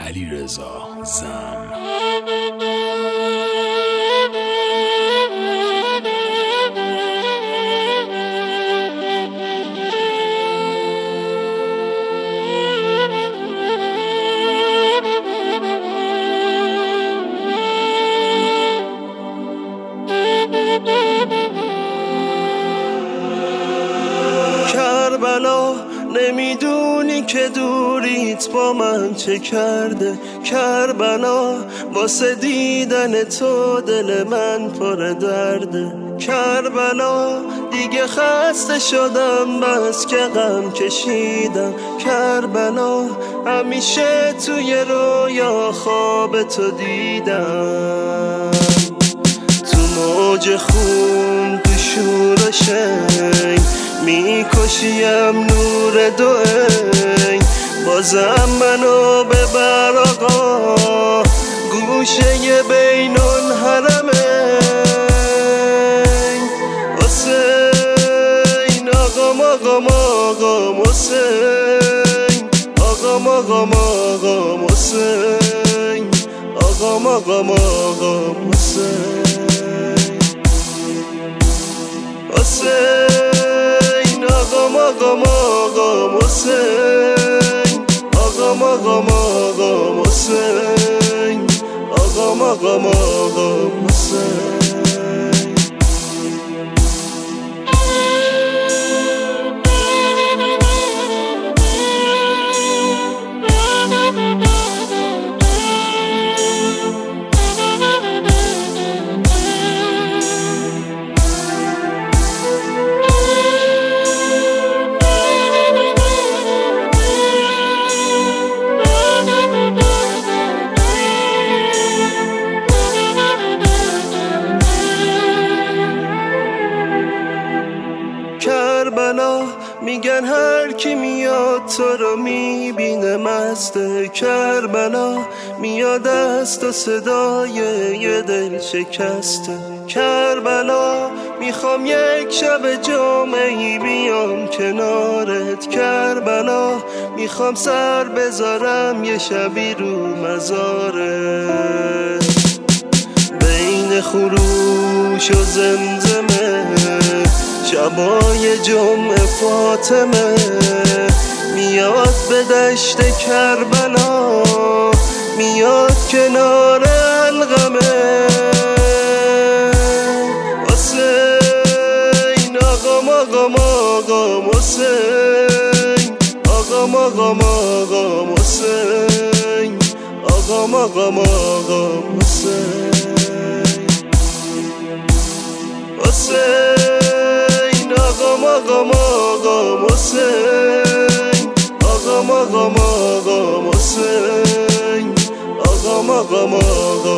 علیرضا زم. کربلا نمیدونی که دوریت با من چه کرده. کربلا واسه دیدن تو دل من پر درده. کربلا دیگه خسته شدم بس که غم کشیدم. کربلا همیشه توی رویا خواب تو دیدم. تو موج خون تو شور و شنگ میکشیم نور دو عین. بازم منو ببر آقا گوشه بین الحرمین. حسین آقام آقام آقام حسین آقام آقام آقام حسین آقام آقام آقام حسین حسین آقام آقام آقام حسین آقام آقام آقام حسین آقام آقام آقام حسین. کربلا میگن هر کی میاد تو رو میبینه مسته. کربلا میاد از تو صدای یه دل شکسته. کربلا میخوام یک شب جمعه‌ای بیام کنارت. کربلا میخوام سر بذارم یه شبی رو مزارت. بین خروش و زمزمه شبای جمعه فاطمه میاد به دشت کربلا. میاد کنار القمه. حسین آقام آقام آقام حسین آقام آقام آقام حسین آقام آقام آقام حسین حسین آقام آقام آقام حسین آقام آقام آقام حسین آقام آقام آقام